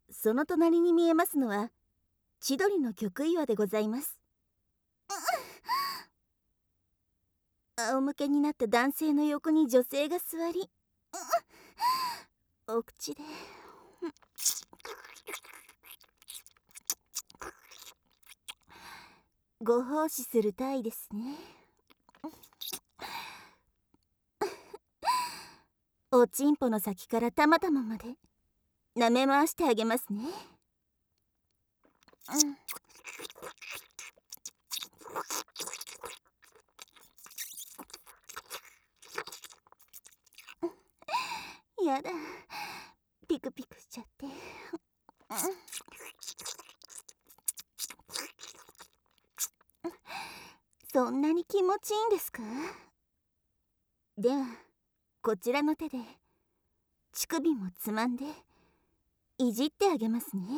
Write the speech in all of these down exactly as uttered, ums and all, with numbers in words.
その隣に見えますのは千鳥の極岩でございます。仰向けになった男性の横に女性が座り、お口でご奉仕するたいですね。おちんぽの先からたまたままで舐め回してあげますね。うん、やだ、ピクピクしちゃって、うん、そんなに気持ちいいんですか？ではこちらの手で乳首もつまんでいじってあげますね。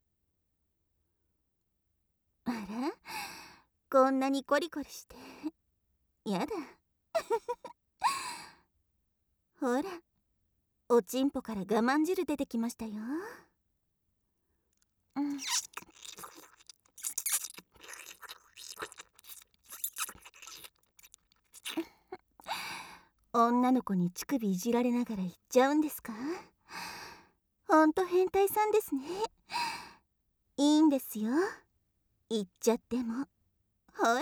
あら、こんなにコリコリしてやだ。ほら、おちんぽから我慢汁出てきましたよ。うん、女の子に乳首いじられながら言っちゃうんですか？ほんと変態さんですね。いいんですよ、言っちゃっても。ほら、うん、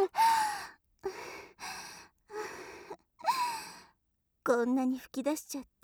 こんなに吹き出しちゃって